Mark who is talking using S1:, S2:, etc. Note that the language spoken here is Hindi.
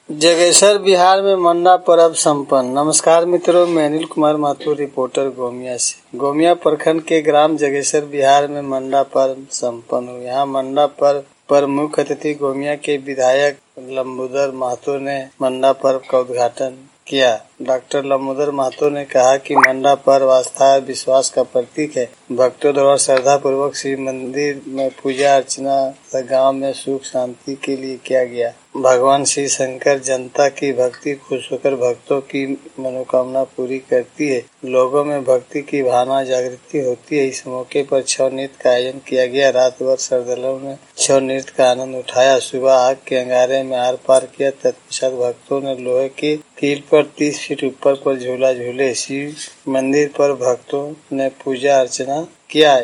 S1: जगेसर बिहार में मंडा पर्व संपन्न। नमस्कार मित्रों, मैं अनिल कुमार माथुर, रिपोर्टर गोमिया से। गोमिया प्रखंड के ग्राम जगेसर बिहार में मंडा पर्व संपन्न हुआ। यहाँ मंडा पर्व पर मुख्य अतिथि गोमिया के विधायक लंबोदर महतो ने मंडा पर्व का उद्घाटन किया। डॉक्टर लंबोदर महतो ने कहा कि मंडा पर्व आस्था और विश्वास का प्रतीक है। भक्तों द्वारा श्रद्धा पूर्वक शिव मंदिर में पूजा अर्चना तथा गांव में सुख शांति के लिए किया गया। भगवान श्री शंकर जनता की भक्ति खुश होकर भक्तों की मनोकामना पूरी करती है। लोगों में भक्ति की भावना जागृति होती है। इस मौके पर छऊ नृत्य का आयोजन किया गया। रात भर श्रद्धालुओं ने छऊ नृत्य का आनंद उठाया। सुबह आग के अंगारे में आर पार किया। तत्पश्चात भक्तों ने लोहे की कील पर 30 फीट ऊपर पर झूला झूले। शिव मंदिर पर भक्तों ने पूजा अर्चना किया।